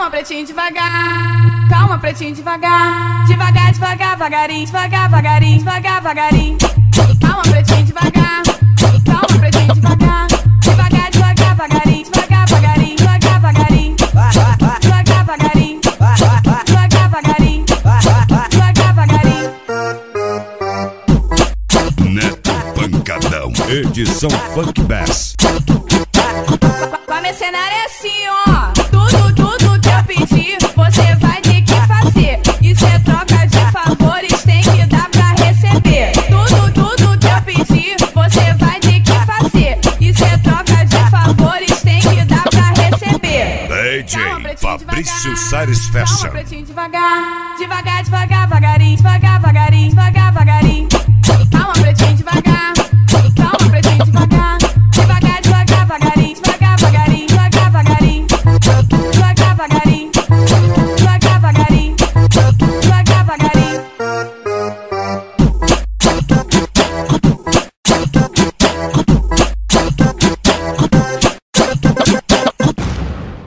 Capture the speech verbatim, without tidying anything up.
Calma, pretinho, devagar. Calma, pretinho, devagar. Devagar, devagar, devagarinho, devagar, devagarinho, devagar, devagarinho. Calma, pretinho, devagar. Calma, pretinho, devagar. Devagar, devagar, devagarinho, devagar, devagarinho, devagar, devagarinho. Devagar, devagarinho. Devagar, devagarinho. Devagar, devagarinho. Neto Pancadão, edição Funk Bass. Com a mercenária é assim, ó. Tudo, tudo que eu pedir, você vai ter que fazer. Isso é troca de favores, tem que dar pra receber. Tudo, tudo que eu pedir, você vai ter que fazer. Isso é troca de favores, tem que dar pra receber. D J Fabrício Sares Fashion. Calma, pretinho, devagar. Devagar, devagar, devagarinho, devagar, devagarinho, devagar, devagarinho. Calma, pretinho, devagar.